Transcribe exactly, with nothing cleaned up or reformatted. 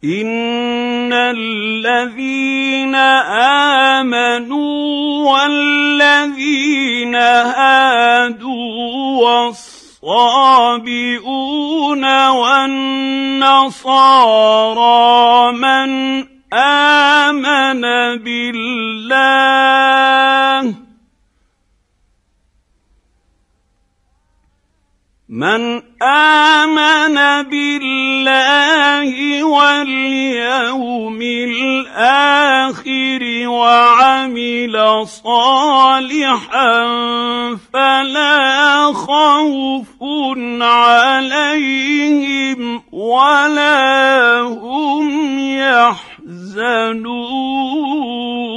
إن الذين آمنوا والذين هادوا والصابئون والنصارى من آمن بالله من آمن بالله واليوم الآخر وعمل صالحا فلا خوف عليهم ولا هم يحزنون.